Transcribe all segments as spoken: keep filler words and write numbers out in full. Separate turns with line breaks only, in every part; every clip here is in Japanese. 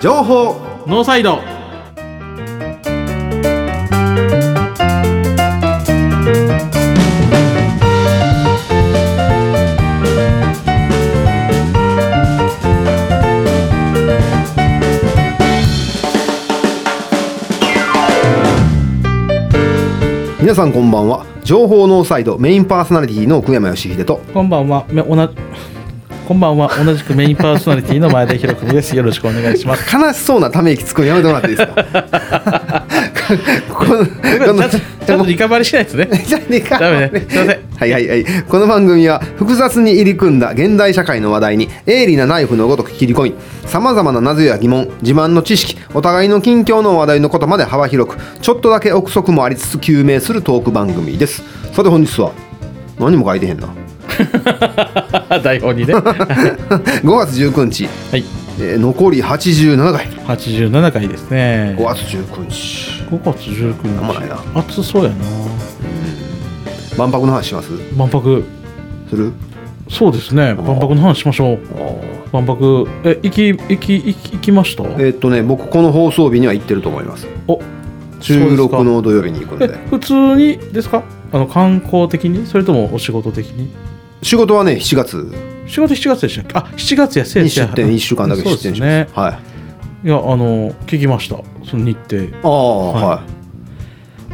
情報
ノーサイド。
皆さんこんばんは。情報ノーサイドメインパーソナリティの久山義秀と、
こんばんは。めおなこんばんは。同じくメインパーソナリティの前田博文です。よろしくお願いします。
悲しそうなため息つくのやめてもらっていいですかこのこの
ちゃんとちゃんとリカバリーしないですね。
リカバリー
ダメね。すいません。
はいはいはい。この番組は複雑に入り組んだ現代社会の話題に鋭利なナイフのごとく切り込み、さまざまな謎や疑問、自慢の知識、お互いの近況の話題のことまで幅広く、ちょっとだけ憶測もありつつ究明するトーク番組です。さて本日は何も書いてへんな
台本にね
ごがつじゅうくにち、
はい
えー、残りはちじゅうななかい
はちじゅうななかいですね。
ごがつじゅうくにち
ごがつじゅうくにち
あんまないな。
暑そうやな。
万博の話します
万博
する
そうですね。万博の話しましょう。万博え行き行き行き行きました。
えー、っとね僕この放送日には行ってると思います。
お
収録の土曜日に行くんで。
普通にですか、あの観光的に、それともお仕事的に。
仕事はねしちがつ
仕事しちがつでしたっけ。あしちがつやせい
に出店いっしゅうかんだけ出店します。
ね、
はい。
いやあの聞きました、その日程。
ああはい、
はい、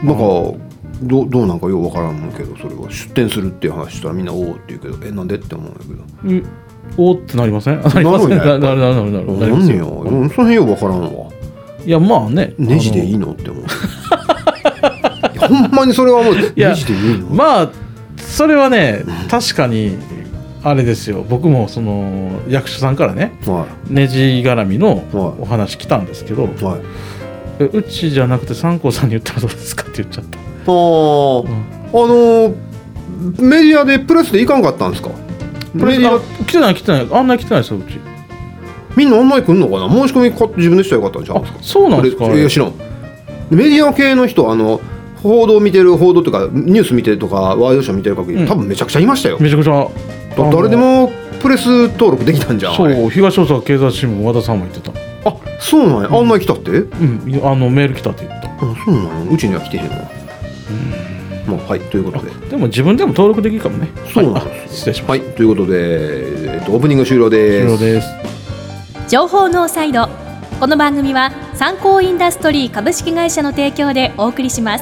なんかど, どうなんかようわからんけど、それは出店するっていう話したらみんなおおって言うけど、えなんでって思うんだけど、
うんおーってなりません？なりません。なるなるなるなるなるなる。
なんねや、その辺ようわからんわ。
いやまあね、
ネジでいいのって思うほんまにそれはもうネジでいいの。
まあそれはね、確かにあれですよ。僕もその役所さんからね、はい、ネジ絡みのお話来たんですけど、はいはい、えうちじゃなくて三光さんに言ったらどうですかって言っちゃった。あ、
うん、あのメディアでプレスで行かんかったんですか。
メディア来てない来てない、あんなに来てないですようち。
みんなあんなに来んのかな。申し込み買って自分でしたらよかったんじゃん。
あ、そうなんですか。
いや知らん。メディア系の人、あの報道見てる、報道とかニュース見てるとかワイドショー見てる限り、うん、多分めちゃくちゃいましたよ。
めちゃくちゃ
誰でもプレス登録できたんじゃん。
そう、東大阪経済新聞和田さんも言ってた。
あ、そうなんや。あんなに来たって。うん、
うん、あのメール来たって言った。
あ、そうなんや。うちには来てへんわ。うん、まあ、はいということで。
でも自分でも登録できるかもね。
そうなんです、はい、
失礼します。
はいということで、えっと、オープニング終了です。
終了です。
情報ノーサイド。この番組は参考インダストリー株式会社の提供でお送りします。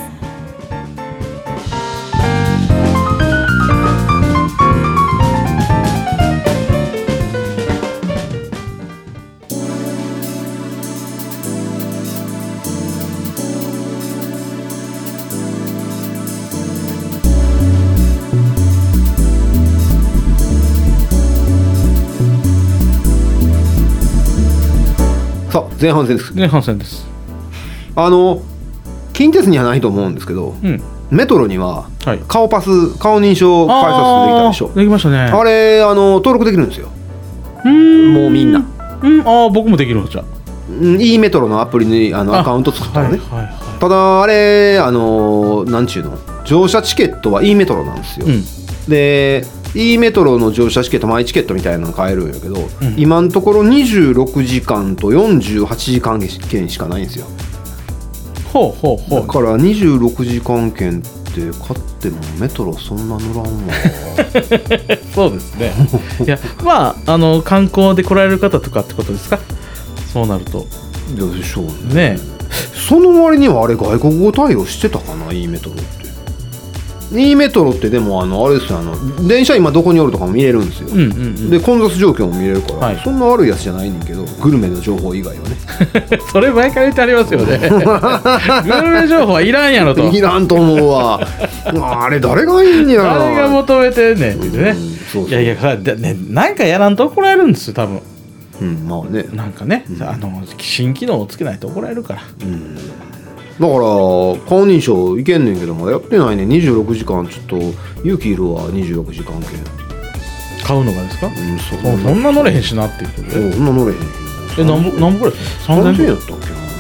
前半戦です。
前半戦です。
あの近鉄にはないと思うんですけど、うん、メトロには顔パス、はい、顔認証改札できたでしょ。
できましたね。
あれあの登録できるんですよ。うーん、もうみんな。
うん、ああ僕もできるのじゃ。
うん、いいメトロのアプリにあのアカウント作ったのね。はいはいはい、ただあれあのなんちゅうの乗車チケットはいいメトロなんですよ。うん、でいいメトロの乗車チケットマイチケットみたいなの買えるんやけど、うん、今のところにじゅうろくじかんとよんじゅうはちじかん券しかないんですよ。
ほうほうほう。
だからにじゅうろくじかん券って買ってもメトロそんな乗らんわ
そうですねいやまああの観光で来られる方とかってことですか。そうなると
いやでしょうね。
ね
その割にはあれ外国語対応してたかな。いいメトロって。いいメトロってでもあのあれですよ、あの電車今どこにおるとかも見れるんですよ。うんうんうん、で混雑状況も見れるから、はい、そんな悪いやつじゃないねんけど、グルメの情報以外はね
それ前から言ってありますよねグルメ情報はいらんやろと。
いらんと思うわあれ誰がいいんやろ。
誰が求めてんねんってね、うん、そうそう。いやいやね、なんかやらんと怒られるんですよ多分。
うん、まあね、
なんかね、うん、あの新機能をつけないと怒られるから、うん、
だから顔認証いけんねんけどまだやってないね。にじゅうろくじかんちょっと勇気いるわ。にじゅうろくじかん券
買うのがですか。うん、そ,
そ,
そんな乗れへんしなっていうことで。
そんな乗れへん。
え、何本ぐらいですか。
さんぜんえんやったっけな。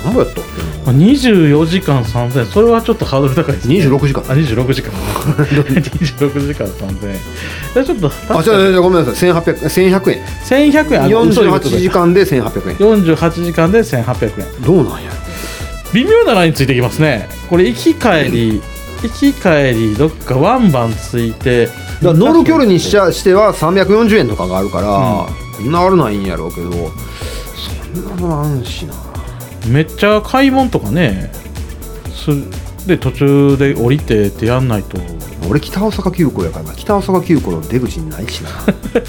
何ぼやったっ
けにじゅうよじかんさんぜんえん、それはちょっとハードル高いですね。
にじゅうろくじかん
あにじゅうろくじかんにじゅうろくじかんさんぜんえん、じゃちょっと
あじゃあごめんなさいせんはっぴゃく、せんひゃくえん
せんひゃくえん、
よんじゅうはちじかんでせんはっぴゃくえん、
よんじゅうはちじかんでせんはっぴゃくえん、
どうなんや
微妙なラインついてきますねこれ。行き帰り、行き帰りどっかワンバンついて、
だ乗る距離にしちゃしてはさんびゃくよんじゅうえんとかがあるから、うん、なるないんやろうけど、そんなのあんしな。
めっちゃ買い物とかねすで途中で降りてってやんないと。
俺北大阪急行やからな、北大阪急行の出口にないしな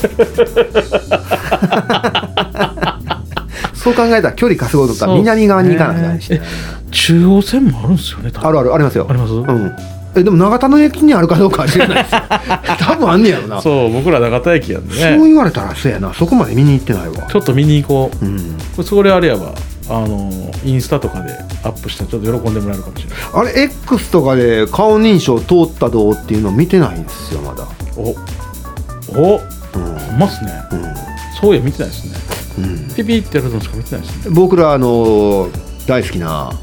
そう考えたら距離稼ごうとったら南側に行かなきゃいけないし、ね、
中央線もあるんですよね。
あるあるありますよ。
あります、
うんえでも長田の駅にあるかどうかは知らないですよ多分あんねやろな。
そう僕ら長田駅やんね。
そう言われたらそうやな、そこまで見に行ってないわ。
ちょっと見に行こう、うん、これそれあれやばあのインスタとかでアップしたらちょっと喜んでもらえるかもしれない。
あれ X とかで顔認証通ったどうっていうの見てないんですよまだ。
おお、うん、ほんまっすね、うん、そういや見てないですね、うん、ピピってやるのしか見てないですね。
僕らあの大好きな、はい、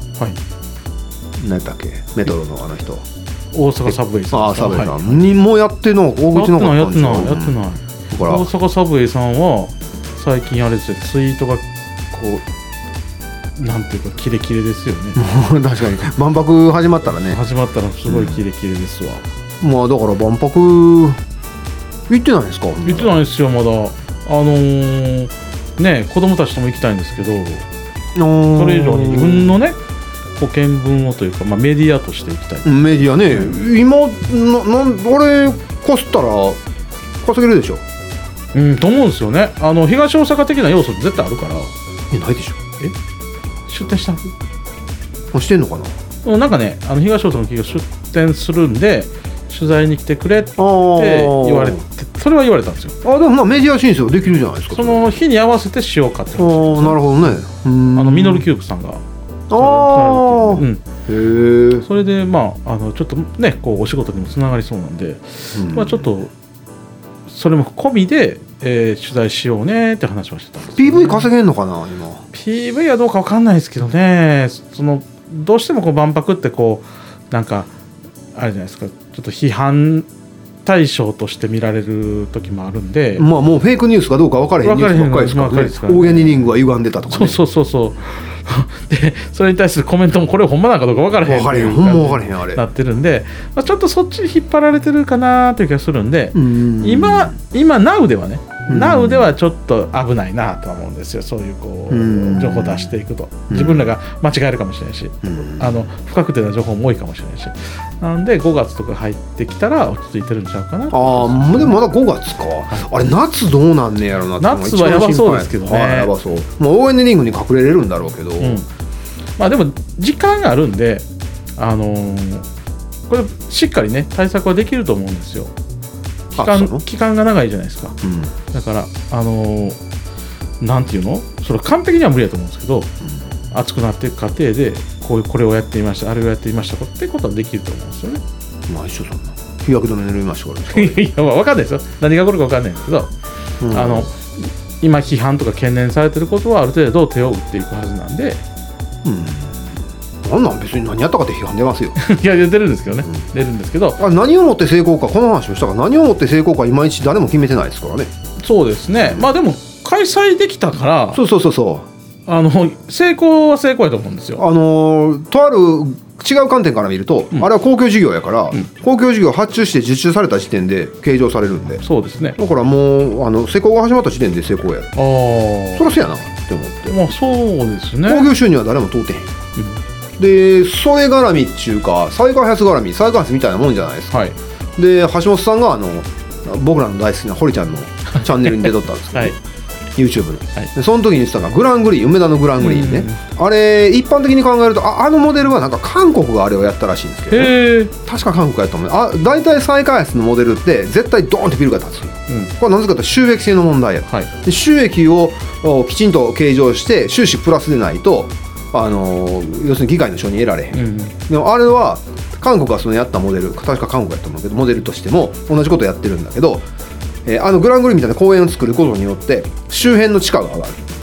何だっけメトロのあの人
大阪サブウェイさん。
ああサブウェイさんにもやってんの大口のかったんですよ。
やってないやってないやってない、うん、だから大阪サブウェイさんは最近あれですよ、ツイートがこうなんていうかキレキレですよね
確かに万博始まったらね
始まったらすごいキレキレですわ、
うん、まあだから万博行ってないんですか。
行ってないですよまだ。あのー、ね子供たちとも行きたいんですけど、それ以上に自分のね保険分をというか、まあ、メディアとしていきたい。
メディアね、今ななん俺こすったら稼げるでしょ。
うんと思うんですよね。あの東大阪的な要素って絶対あるから。
えないでしょ。
え出店したはず
してんのかな。
なんかねあの東大阪の企業出店するんで取材に来てくれって言われて、それは言われたんですよ。
あでもまあメディア申請できるじゃないですか。
その日に合わせてしようかって話。
ああなるほどね。
あのミノルキューブさんが
ああ、うん、へえ。
それでまああのちょっとねこうお仕事にもつながりそうなんで、うん、まあちょっとそれも込みで、えー、取材しようねって話はしてたんです、ね。
ピーブイ 稼げんのかな今。
ピーブイ はどうかわかんないですけどね。そのどうしてもこう万博ってこうなんかあれじゃないですか。ちょっと批判対象として見られる時もあるんで、
まあもうフェイクニュースかどうか分からへんニュースばっかりですからね。オーエヌリングは歪んでたとかね。
そうそうそうそうでそれに対するコメントもこれほんまなんかどうか分からへん
分からへんほんま分からへんあれ
なってるんで、まあ、ちょっとそっちに引っ張られてるかなという気がするんで、ん今今 Now ではね Now ではちょっと危ないなとは思うんですよ。そういうこう情報を出していくと自分らが間違えるかもしれないし、あの不確定な情報も多いかもしれないし、なんでごがつとか入ってきたら落ち着いてるんちゃうかな。
ああでもまだごがつか、はい、あれ夏どうなんねやろなって。
夏はやばそうですけどね、
はい、やばそう。もう オーエヌ リングに隠れれるんだろうけど、うん、
まあでも時間があるんで、あのー、これしっかりね対策はできると思うんですよ。期間、期間が長いじゃないですか、うん、だからあのー、なんていうのそれ完璧には無理だと思うんですけど、うん、熱くなっていく過程でこういうこれをやっていましたあれをやっていましたってことはできると思うんですよね。
まあ一緒そんな日焼け止め塗りましたからね
いやまあ分かんないですよ何が起こるか分かんないんですけど、うん、あの今批判とか懸念されてることはある程度手を打っていくはずなんで、
うん、なんなん別に何やったかって批判出ますよ
いや出るんですけどね、うん、出るんですけど、
あ何をもって成功かこの話をしたから何をもって成功かいまいち誰も決めてないですからね。
そうですね、うん、まあでも開催できたから
そうそうそうそう
あの成功は成功やと思うんですよ。
あのとある違う観点から見ると、うん、あれは公共事業やから、うん、公共事業発注して受注された時点で計上されるんで。そうですね。だからもうあの施工が始まった時点で成功や。ああそりゃそうやなって思って。
まあそうですね。
興行収入は誰も通ってへん、うん、でそれ絡みっていうか再開発絡み再開発みたいなもんじゃないですか、はい、で橋本さんがあの僕らの大好きな堀ちゃんのチャンネルに出とったんですけど、はいYouTube の、はい、でその時に言ってたのがグラングリーン梅田のグラングリーンね、うん、あれ一般的に考えると あ, あのモデルはなんか韓国があれをやったらしいんですけど、ね、確か韓国やったと思う。あ大体再開発のモデルって絶対ドーンってビルが建つ、うん、これはなぜかというと収益性の問題や、はい、で収益をきちんと計上して収支プラスでないとあの要するに議会の承認得られへん、うん、でもあれは韓国がそのやったモデル確か韓国やったと思うけどモデルとしても同じことやってるんだけど、えー、あのグラングリーンみたいな公園を作ることによって周辺の地価が上がる。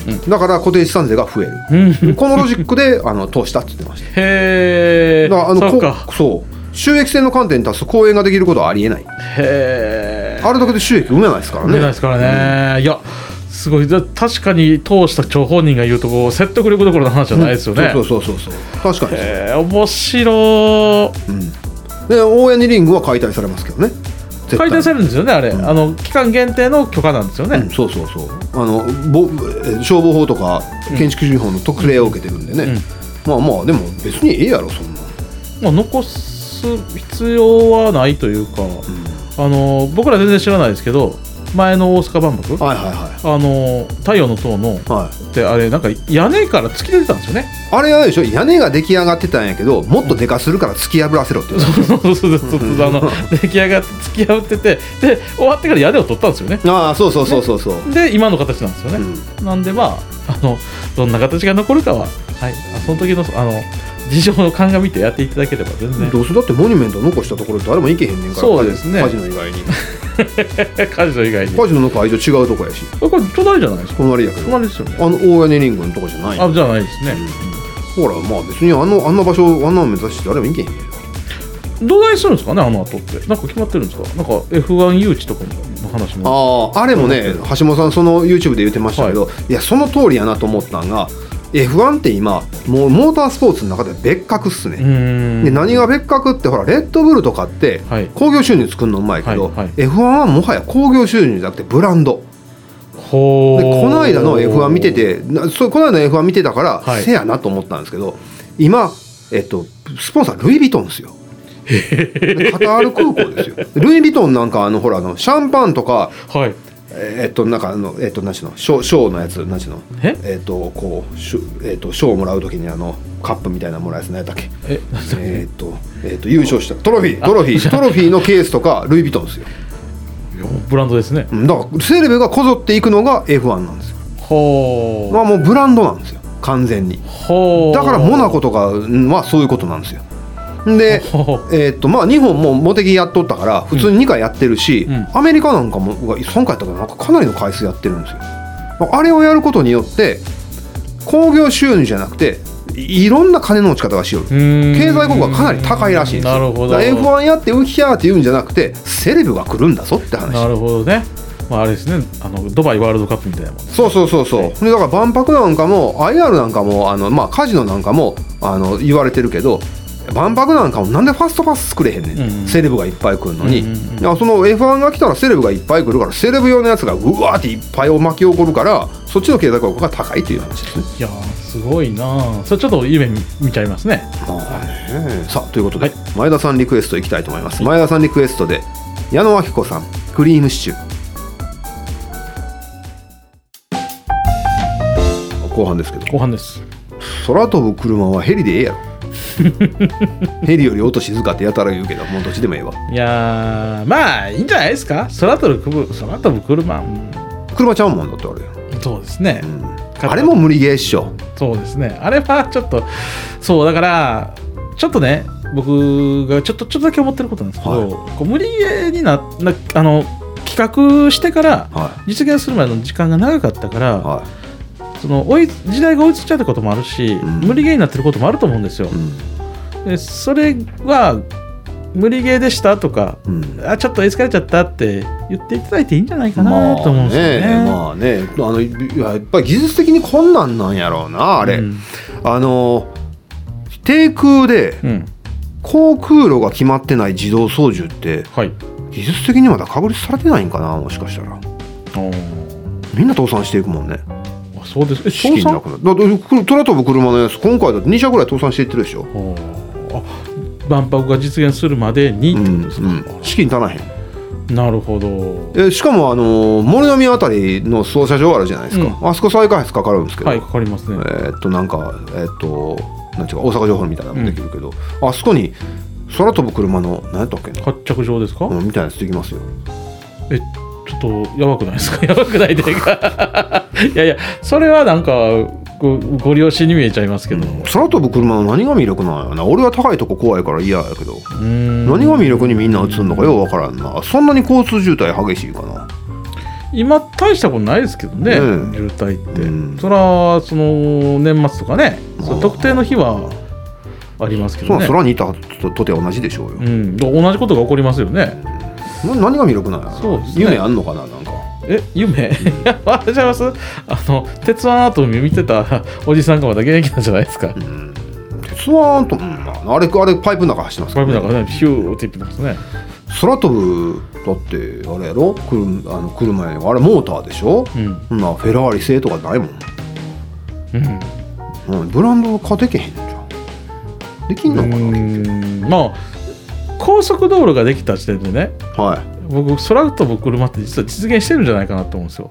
うん、だから固定資産税が増えるこのロジックであの通したって言ってました。
へー、
だからあの
そうか、
そう収益性の観点に立つと公園ができることはありえない。
へー、
あれだけで収益埋めないですからね。
埋めないですからね、うん、いやすごい、確かに通した張本人が言うとこう説得力どころの話じゃないですよね、
うん、そうそうそうそう確かに。
へー、面白い、
うん、で大谷リングは解体されますけどね。
解体されるんですよねあれ、うん、あの期間限定の許可なんですよね、
うん、そうそうそうあのぼ消防法とか建築基準法の特例を受けてるんでね、うんうん、まあまあでも別にええやろそんな、
まあ、残す必要はないというか、うん、あの僕ら全然知らないですけど前の大阪万博、
はいはいはい、
あの太陽の塔の、はい、であれなんか屋根から突き出てたんですよね。あ
れはでしょ、屋根が出来上がってたんやけどもっとでかするから突き破らせろって言う、
そうそうそうそうあの出来上がって突き破っててで終わってから屋根を取ったんですよね。
ああそうそうそうそうそう、
ね、で今の形なんですよね、うん、なんでまああのどんな形が残るかは、はい、その時のあの事情を鑑みてやっていただければ全然。
どうせだってモニュメント残したところ誰も行けへんねんから。
そうですね、
カジノ以外に
カジノ以外に
カジノの会場違うとこやし、
これ隣じゃないですか。
隣やけど
隣ですよね。
あの大屋根リングのとこじゃない。
あじゃないですね、
うん、ほらまあ別にあのあんな場所あんなの目指して誰も行けへんねん。
どないするんですかねあの後って。なんか決まってるんですか。なんか エフワン 誘致とかの話も。
あああれもね橋本さんその YouTube で言ってましたけど、はい、いやその通りやなと思ったんがエフワン って今もうモータースポーツの中で別格っすね。で何が別格ってほらレッドブルとかって興行収入作るのうまいけど、はいはい、エフワン はもはや興行収入じゃなくてブランド
ほ
でこの間の エフワン 見ててそこの間の エフワン 見てたから、はい、せやなと思ったんですけど今、えっと、スポンサールイ・ヴィトンですよ。カタール空港ですよ。ルイ・ヴィトンなんかあのほらあのシャンパンとか、はいえー、っとなんかあのえー、っと何しのショー、ショーのやつ何しのええー、っとこうショ,、えー、っとショーをもらうときにあのカップみたいなのもらうやつ何やったっけええー、っとえー、っと優勝したトロフィートロフィートロフィーのケースとかルイ・ヴィトンですよ。
ブランドですね。
だからセレブがこぞっていくのが エフワン なんですよ。
ほー、
まあもうブランドなんですよ完全に。
ほー、
だからモナコとかはそういうことなんですよ。で、えーっとまあ、日本もモテギやっとったから普通ににかいやってるし、うん、アメリカなんかもさんかいやったからなんかかなりの回数やってるんですよ。あれをやることによって興行収入じゃなくていろんな金の持ち方がしよる。経済効果がかなり高いらしいんですよ。
なるほど。
エフワン やってウキャーって言うんじゃなくてセレブが来るんだぞって話。
なるほどね。まあ、あれですねあのドバイワールドカップみたいなもん、ね、
そうそうそうそう、はい、でだから万博なんかも アイアール なんかもあの、まあ、カジノなんかもあの言われてるけど万博なんかもなんでファストパス作れへんねん、うんうん、セレブがいっぱい来るのに、うんうんうん、いやその エフワン が来たらセレブがいっぱい来るからセレブ用のやつがうわーっていっぱいを巻き起こるからそっちの経済効果が高いという話ですね。
いやすごいなそれちょっと夢 見, 見ちゃいますね。
あねさあということで、はい、前田さんリクエストいきたいと思います、はい、前田さんリクエストで矢野明子さんクリームシチュー。後半ですけど
後半です。
空飛ぶ車はヘリでええやろヘリより音静かってやたら言うけどもうどっちでもええわ。
いやまあいいんじゃないですか。空飛ぶ空飛ぶ車
車ちゃうもんだってあれ。
そうですね、
うん、あれも無理ゲーっしょ。
そうですねあれはちょっとそうだからちょっとね僕がちょっとちょっとだけ思ってることなんですけど、はい、こう無理ゲーにななあの企画してから実現するまでの時間が長かったから、はいその追い時代が追いついちゃったこともあるし、うん、無理ゲーになってることもあると思うんですよ、うん、でそれは無理ゲーでしたとか、うん、あちょっとエスカレちゃったって言っていただいていいんじゃないかなと思うんですよね。
まあね、まあねあのやっぱり技術的に困難なんやろうなあれ、うん、あの低空で航空路が決まってない自動操縦って、はい、技術的にまだ確立されてないんかなもしかしたら。みんな倒産していくもんね。
そうです。え、
資金なくなる。だって空飛ぶ車のやつ今回だってに社ぐらい倒産していってるでしょ。
あ万博が実現するまでにってことですか、うんうん、
資金足らへん。
なるほど。
えしかもあの森の宮あたりの操車場あるじゃないですか、うん、あそこ再開発かかるんですけど、
はいかかりますね。
えー、っとなんかえー、っとなんていうか大阪城ホールみたいなのもできるけど、うん、あそこに空飛ぶ車の何やったっけな
発着場ですか、
うん、みたいなやつできますよ。
えちょっとやばくないですか。やばくないというかいやいやそれはなんか ご, ご利用しに見えちゃいますけど、うん、
空飛ぶ車の何が魅力なんやな。俺は高いとこ怖いから嫌やけどうーん何が魅力にみんな映るのかようわからんな。そんなに交通渋滞激しいかな。
今大したことないですけどね、うん、渋滞って、うん、それはその年末とかね、その特定の日はありますけどね。
空にいたととて同じでしょうよ、
うん、同じことが起こりますよね。
何が魅力なんやろ。そうですね、夢あんのかな。なんか
え夢いや私はあの鉄腕アトム見てたおじさんがまだ現役なんじゃないですか、うん、
鉄腕アトム、うん、あれあれパイプの中走ってますからね。
パイプの中ねヒューって言ってますね。
空飛ぶだってあれやろ、車、あの車やねん、あれモーターでしょ、うん、そんなフェラーリ製とかないもん、うんうん、ブランド化できへんじゃん。できんのかな。
うんまあ高速道路ができた時点でね、はい、僕空飛ぶ車って実は実現してるんじゃないかなと思うんですよ。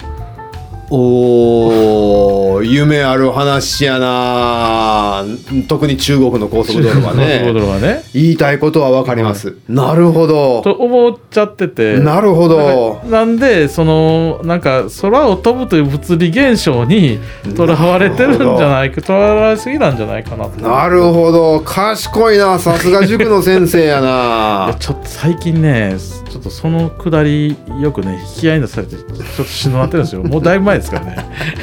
おー夢ある話やな。特に中国の高速道路は ね, 道路はね言いたいことは分かります、はい、なるほど
と思っちゃってて。
なるほど。
なんでそのなんか空を飛ぶという物理現象にとらわれてるんじゃないか、とらわれすぎなんじゃないかなと。
なるほど、賢いな、さすが塾の先生やな。
いやちょっと最近ねちょっとそのくだりよくね引き合いに出されてちょっとしんどなってるんですよ。もうだいぶ前ですからね。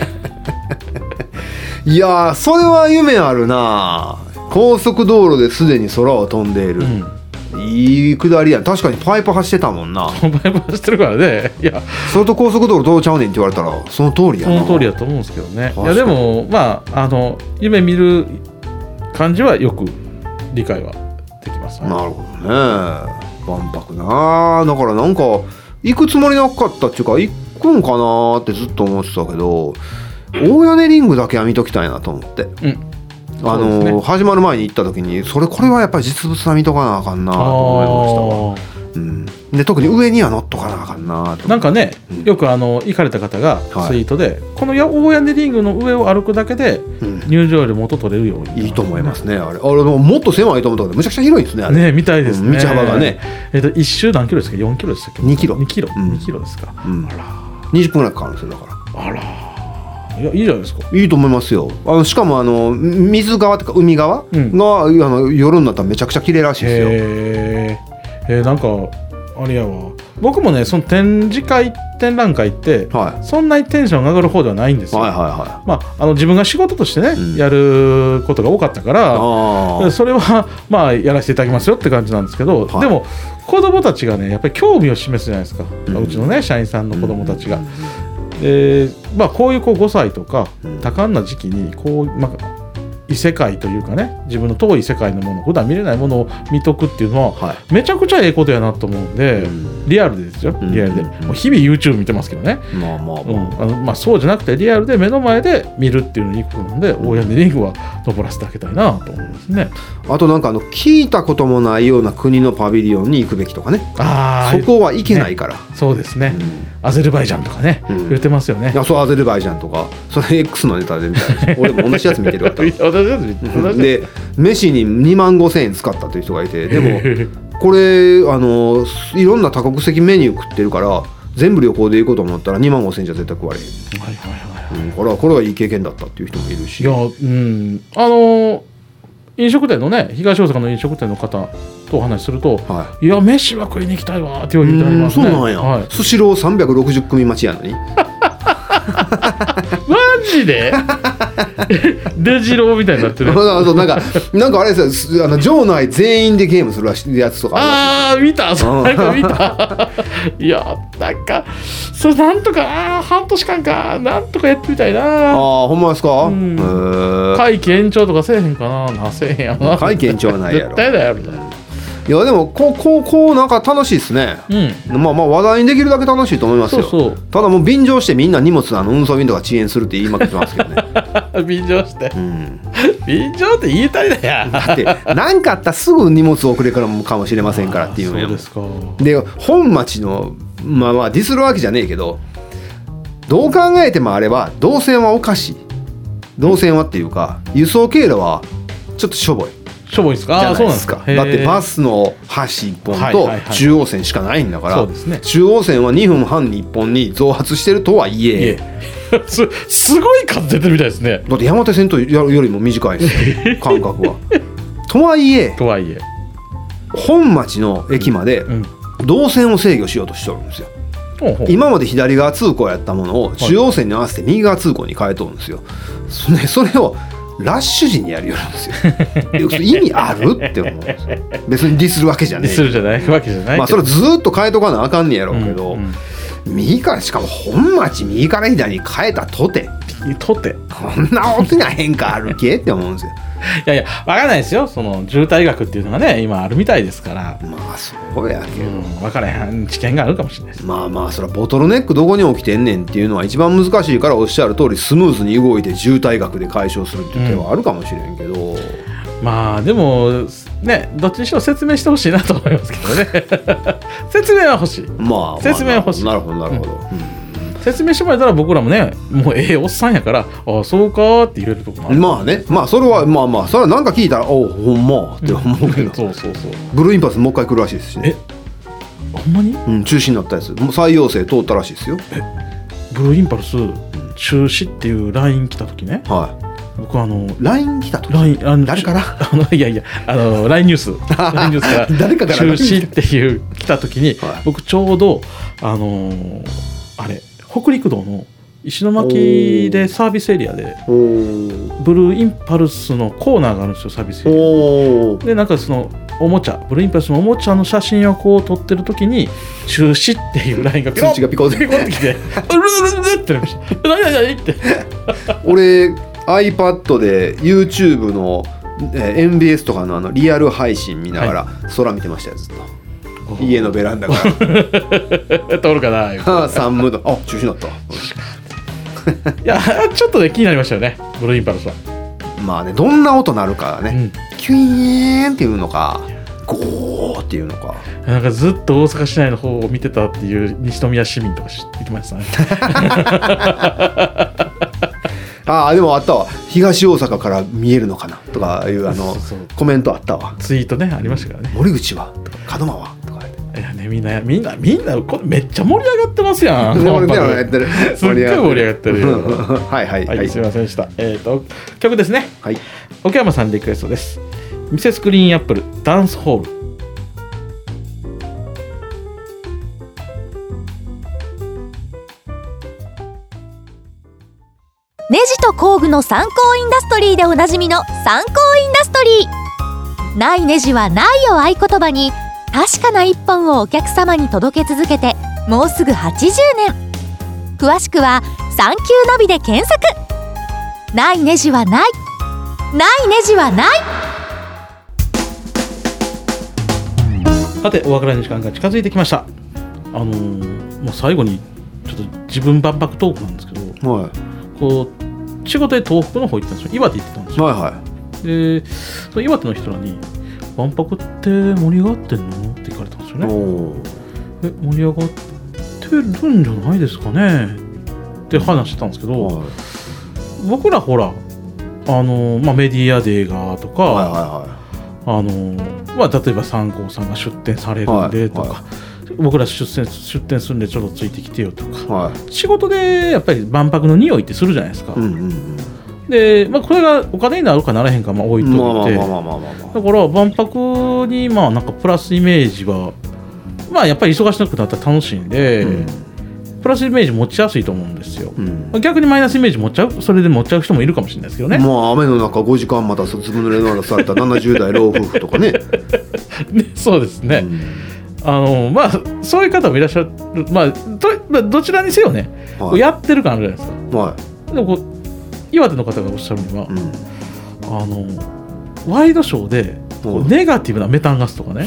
いやそれは夢あるな。高速道路ですでに空を飛んでいる、うん、いいくだりや。確かにパイプ走ってたもんな。
パイプ走ってるからね。いや
それと高速道路どうちゃうねんって言われたらその通りやな。
その通りやと思うんですけどね。いやでもまああの夢見る感じはよく理解はできますね。
なるほどね。万博な。だからなんか行くつもりなかったっていうか行くんかなってずっと思ってたけど、大屋根リングだけは見ときたいなと思って、うん、あの、ね、始まる前に行った時にそれこれはやっぱり実物は見とかなあかんなと思いましたわ、うん、で特に上には乗っとかなあかんなと。
なんかね、うん、よくあの行かれた方がツイートで、はい、この大屋根リングの上を歩くだけで入場料元取れるように、
うん、いいと思いますね。あれあれもっと狭いと思ったけどむちゃくちゃ広いんですね。あれ
ねみたいですね、
うん、道幅がね、
えー、といち周何キロですか。よんキロでしたっけ。
にキロ
にキロ、
うん、
にキロですか、うん、あら
にじゅっぷんぐらいかかるんですよ。だから
あらいやいいじゃないですか。
いいと思いますよ。あのしかもあの水側とか海側が、うん、あの夜になったらめちゃくちゃ綺麗らしいですよ。
へえ。なんかあれやわ、僕もねその展示会展覧会って、はい、そんなにテンションが上がる方ではないんですよ、はいはいはい。まあ、あの自分が仕事としてね、うん、やることが多かったからそれはまあやらせていただきますよって感じなんですけど、はい、でも子どもたちがねやっぱり興味を示すじゃないですか、うん、うちのね社員さんの子どもたちが、うんでまあ、こういうこうごさいとか多感な時期にこう、まあ、異世界というかね自分の遠い世界のもの普段見れないものを見とくっていうのは、はい、めちゃくちゃええことやなと思うんで、うん、リアルですよリアルで、うん、もう日々 YouTube 見てますけどね、まあまあまあ、うん、あのまあそうじゃなくてリアルで目の前で見るっていうのにいいことなんで、うん、大屋根リングは登らせてあげたいなと思いますね。
あとなんかあの聞いたこともないような国のパビリオンに行くべきとかね。あそこは行けないから、ね、
そうですね、うん、アゼルバイジャンとかね、うん、言ってますよね。
いやそうアゼルバイジャンとかそれ X のネタで見たい俺も同じやつ見てるわで飯ににまんごせんえん使ったという人がいて、でもこれあのいろんな多国籍メニュー食ってるから全部旅行で行こうと思ったらにまんごせんえんじゃ絶対食われへん、はいはいはいはい、うん、これはこれはいい経験だったっていう人もいるし、
いや、うん、あの飲食店のね東大阪の飲食店の方とお話しすると、はい、いや飯は食いに行きたいわって言われてありますね。
そうなんや、はい、スシローさんびゃくろくじゅっくみ待ちやのに
マジでデジローみたいになってる
そうなんかなんかあれですよ、あの場内全員でゲームするやつとか
ああ見たそうなんか見たいやなんかそれなんとかあ半年間かなんとかやってみたいなあ。
ほんまですか、うん、
会期延長とかせえへんかな。なせえへんやな。
会期延長はないやろ
絶対だよみたいな。
いやでもこうこうこうなんか楽しいですね、うん、まあまあ話題にできるだけ楽しいと思いますよ。そうそう、ただもう便乗してみんな荷物あの運送便とか遅延するって言いまくってますけどね
便乗して、うん、便乗って言いたいだよ
だって何かあったらすぐ荷物遅れからもかもしれませんからっていうのよ。そうですか。で本町のまあまあディスるわけじゃねえけどどう考えてもあれは動線はおかしい。動線はっていうか輸送経路はちょっとしょぼい
しょぼいですか。
じゃないですか。だってバスの端いっぽんと中央線しかないんだから、はいはいはいね、中央線はにふんはんにいっぽんに増発してるとはいえ
す, すごい数出てるみたいですね。
だって山手線とよりも短いですよ間隔はとはいえ
とはいえ
本町の駅まで動線を制御しようとしてるんですよ。 ほうほう、今まで左側通行やったものを中央線に合わせて右側通行に変えとるんですよ。それ、それをラッシュ時にやるようなんですよ。意味あるって思うんですよ。別にディスるわけじゃねえ。
ディスるじゃないわけじゃない。
まあそれずっと変えとかなあかんねやろうけど、うんうん、右から、しかも本町右から左に変えたとて
とて
こんな大きな変化あるけって思うんですよ。
いやいや分からないですよ。その渋滞学っていうのがね今あるみたいですから。
まあそうやけど、うん、
分からへん知見があるかもしれないです。
まあまあそれはボトルネックどこに起きてんねんっていうのは一番難しいから、おっしゃる通りスムーズに動いて渋滞学で解消するっていう手はあるかもしれんけど、うん、
まあでもねどっちにしろ説明してほしいなと思いますけどね。説明は欲しい。
まあ
説明は欲しい。
なるほどなるほど、うん
うん、説明してもらえたら僕らもねもうええおっさんやからああそうかって言えるとこもある。
まあね、まあそれはまあまあそれは何か聞いたらおおほんまって思うけど、うん、
そうそうそう。
ブルーインパルスもう一回来るらしいですしね。
えほんまに、
うん、中止になったやつもう採用生通ったらしいですよ。
えブルーインパルス中止っていう ライン 来た時ね、
はい、
僕あの
ライン 来た時
ライン あの
誰から
あのいやいやあの ライン ニュースライン ニュースから
誰かから
中止っていう来た時に、はい、僕ちょうどあのー、あれ北陸道の石巻でサービスエリアでブルーインパルスのコーナーがあるんですよ。サービスエリアでなんかそのおもちゃブルーインパルスのおもちゃの写真をこう撮ってる時に中止っていうラインがピコン
通知がピコン
ってきてうるるるるってなりました何何何って
俺 iPad で YouTube の、えー、エムビーエス とか の, あのリアル配信見ながら空見てましたよずっと、家のベランダから
通るかな
サンムードあ中止になった
いやちょっとね気になりましたよねブルーインパルスは。
まあねどんな音鳴るかね、うん、キュイーンっていうのかゴーっていうのか
なんかずっと大阪市内の方を見てたっていう西宮市民とか言ってましたね
ああでもあったわ東大阪から見えるのかなとかいうあのそうそうコメントあったわ。
ツイートねありましたからね。
森口はとか門真はとか
いやねみんなみんなみんなこれめっちゃ盛り上がってますやん。すっごい
盛り上
がってるよ
はいはい、
はい、はい、すいませんでした。えっ、ー、と曲ですね。
はい。
奥山さんリクエストです。ミセスグリーンアップルダンスホール。
ネジと工具の参考インダストリーでおなじみの参考インダストリー。ないネジはないを合言葉に確かな一本をお客様に届け続けてもうすぐはちじゅうねん。詳しくはサンキューナビで検索。ないネジはない、ないネジはない。
さてお別れの時間が近づいてきました。あのー、もう最後にちょっと自分万博トークなんですけど、
はい、こ
う仕事で東北の方行ったんですよ。岩手行ってたんですよ、
はいはい、
でその岩手の人らに万博って盛り上がってんのって聞かれたんですよね。え盛り上がってるんじゃないですかねって話してたんですけど、はい、僕らほらあの、まあ、メディアデーがとか、はいはいはい、あのまあ、例えば三幸さんが出店されるんでとか、はいはい、僕ら出店、出店するんでちょっとついてきてよとか、はい、仕事でやっぱり万博の匂いってするじゃないですか、うんうんうん、で、まあ、これがお金になるかならへんかまあ置いといて、だから万博にまあなんかプラスイメージはまあやっぱり忙しくなったら楽しいんで、うん、プラスイメージ持ちやすいと思うんですよ、うん、逆にマイナスイメージ持っちゃうそれで持っちゃう人もいるかもしれないですけどね。
もう雨の中ごじかんまたずぶ濡れならされたななじゅう代老夫婦とか ね, ね
そうですね、うん、あのまあそういう方もいらっしゃる、まあ、ど, どちらにせよね、はい、やってる感あるじゃないですか、はい、でもこう岩手の方がおっしゃるには、うん、あのワイドショーでネガティブなメタンガスとかね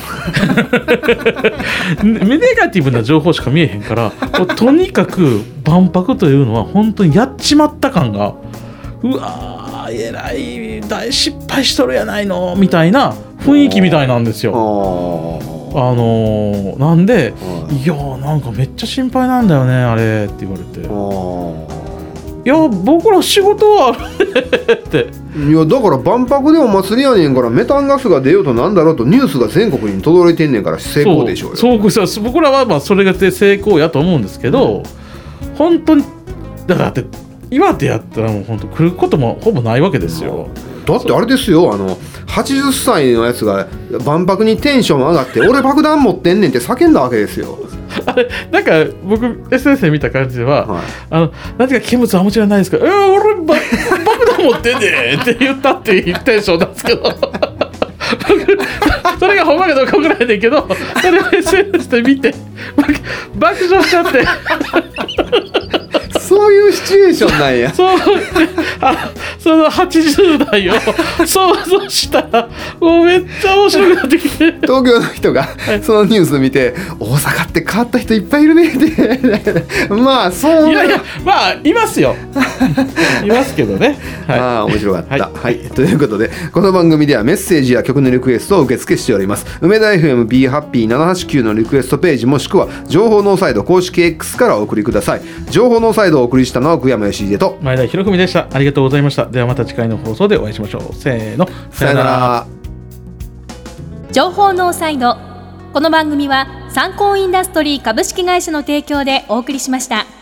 ネガティブな情報しか見えへんからとにかく万博というのは本当にやっちまった感がうわーえらい大失敗しとるやないのみたいな雰囲気みたいなんですよ。あのー、なんでいやなんかめっちゃ心配なんだよねあれって言われて、いや僕ら仕事はって
いやだから万博でも祭りやねんからメタンガスが出ようとなんだろうとニュースが全国に届いてんねんから成功でしょうよ。
そうそうそう僕らはまあそれが成功やと思うんですけど、うん、本当にだからって岩手やったらもう本当来ることもほぼないわけですよ。
だってあれですよあのはちじゅっさいのやつが万博にテンション上がって俺爆弾持ってんねんって叫んだわけですよ。
あれなんか僕 エスエヌエス で見た感じでは、はい、あの何ていうか見物はもちろんないですけど、えー、俺バ爆弾持ってんねんって言ったっていうテンションなんですけどそれがほんまかどうか分からないんだけど、それを エスエヌエス で見て爆笑しちゃって
そういうシチュエーションなんや。
そうあそのはちじゅう代を想像したらもうめっちゃ面白くなってきて、
東京の人がそのニュース見て、大阪って変わった人いっぱいいるねってまあそう、
いやいやまあいますよいますけどね、
はい、ああ面白かった、はいはい、ということでこの番組ではメッセージや曲のリクエストを受付しております。梅田 エフエム ビーハッピーななはちきゅうのリクエストページもしくは情報ノーサイド公式 X からお送りください。情報ノーサイドをお送りしたのは久山義秀と
前田博文でした。ありがとうございました。ではまた次回の放送でお会いしましょう。せーの、
さよなら。
情報ノーサイド、この番組は参考インダストリー株式会社の提供でお送りしました。